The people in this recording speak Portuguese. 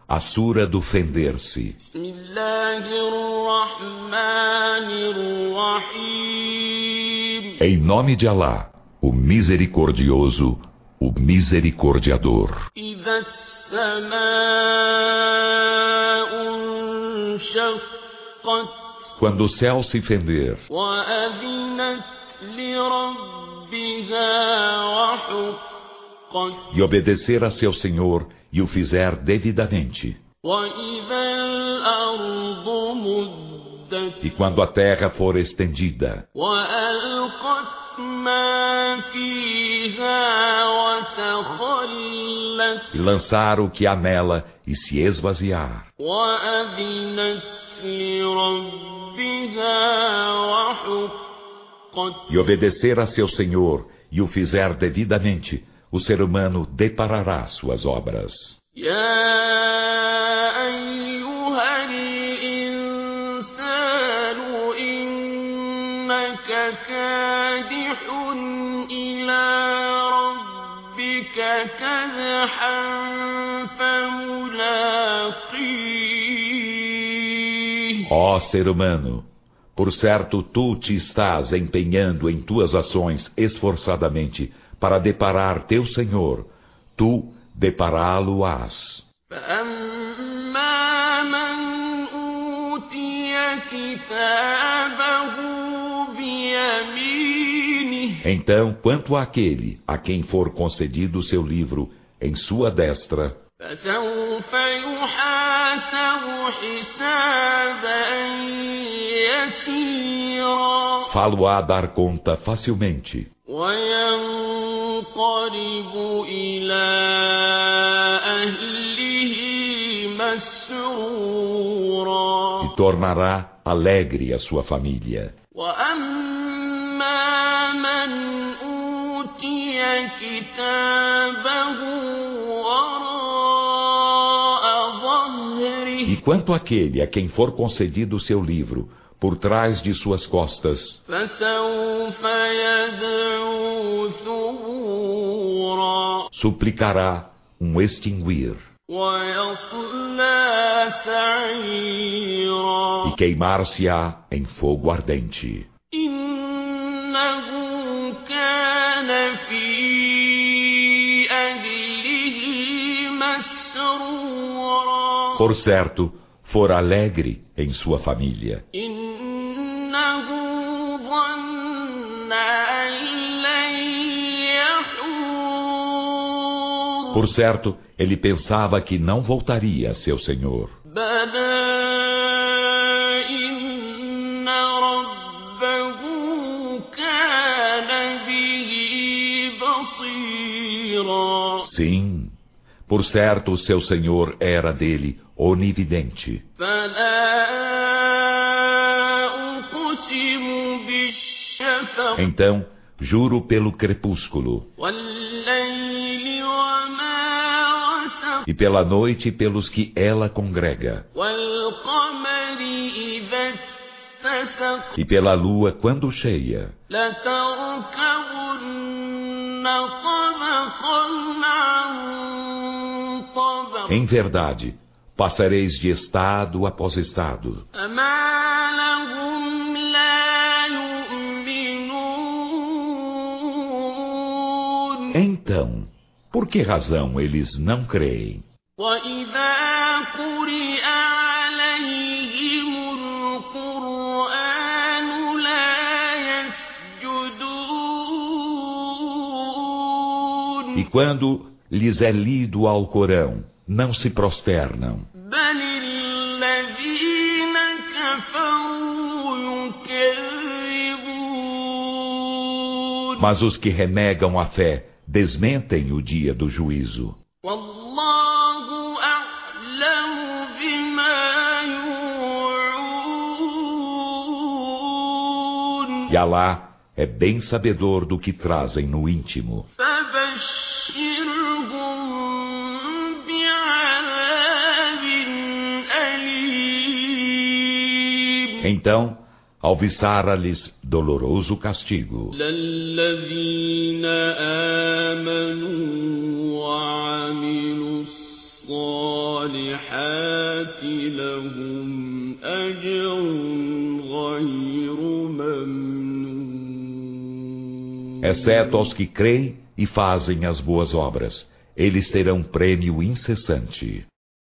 a sura do fender-se. Em nome de Alá, o misericordioso, o misericordiador. Quando o céu se fender e obedecer a seu Senhor e o fizer devidamente, e quando a terra for estendida e lançar o que há nela e se esvaziar, e obedecer a seu Senhor e o fizer devidamente, o ser humano deparará suas obras. Ó ser humano, por certo tu te estás empenhando em tuas ações esforçadamente para deparar teu Senhor, tu depará-lo-ás. Então, quanto àquele a quem for concedido o seu livro em sua destra, falo-á dar conta facilmente, e tornará alegre a sua família. E quanto àquele a quem for concedido o seu livro por trás de suas costas, suplicará um extinguir e queimar-se-á em fogo ardente. Por certo, for alegre em sua família. Por certo, ele pensava que não voltaria a seu Senhor. Sim, por certo o seu Senhor era dele onividente. Então, juro pelo crepúsculo, e pela noite pelos que ela congrega, e pela lua quando cheia. Em verdade, passareis de estado após estado. Então, por que razão eles não creem? E quando lhes é lido o Alcorão, não se prosternam. Mas os que renegam a fé desmentem o dia do juízo. E Alá é bem sabedor do que trazem no íntimo. Então, alviçara-lhes doloroso castigo. الصالحات لهم أجر غير ممنون. Exceto aos que creem e fazem as boas obras, eles terão prêmio incessante.